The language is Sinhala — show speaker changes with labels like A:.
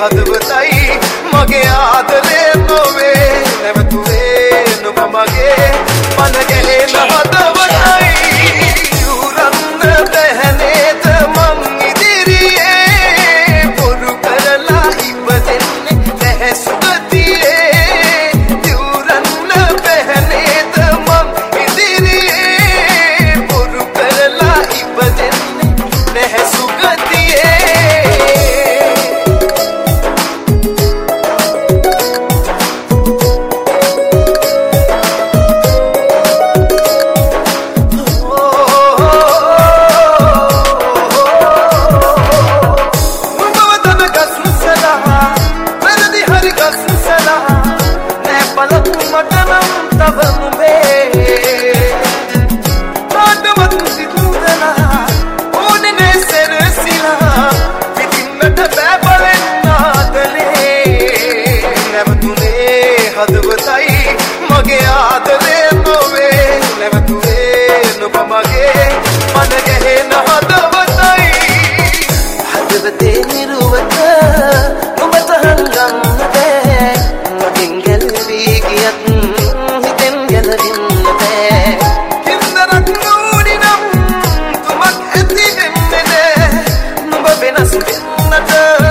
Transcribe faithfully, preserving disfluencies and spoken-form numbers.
A: හදවතයි මගේ ආදරේ නොවේ නැවතුනේ නුඹ මගේ මන ගැහෙන හදවතයි යුරන්න බැහැනේද මං ඉදිරියේ පොරු කරලා ඉපදෙන්නේ නැහැ සුගතියේ යුරන්න බැහැනේද මං ඉදිරියේ පොරු කරලා ඉපදෙන්නේ නැහැ සුගතියේ හදවතයි මගේ ආදරේ නොවේ නැවතුනේ නුඹ මගේ මන ගැහෙන හදවතයි හදවතේ නිරුවත නුඹට හංගන්න බෑ මගෙන් ගැලවී ගියත් හිතෙන් ගැලවෙන්න බෑ කින්දරක් නූනි නම් තුමක් ඇති වෙන්නේ නෑ නුඹ වෙනස් වෙන්නට